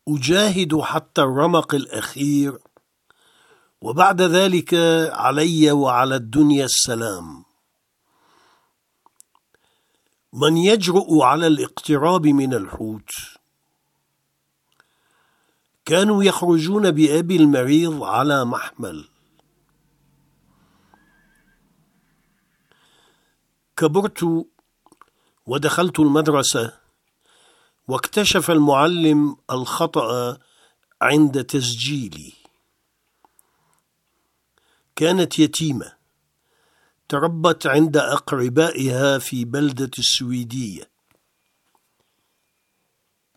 أجاهد حتى الرمق الأخير، وبعد ذلك علي وعلى الدنيا السلام. من يجرؤ على الاقتراب من الحوت؟ كانوا يخرجون بأبي المريض على محمل. كبرت ودخلت المدرسة، واكتشف المعلم الخطأ عند تسجيلي. كانت يتيمة، تربت عند أقربائها في بلدة السويدية.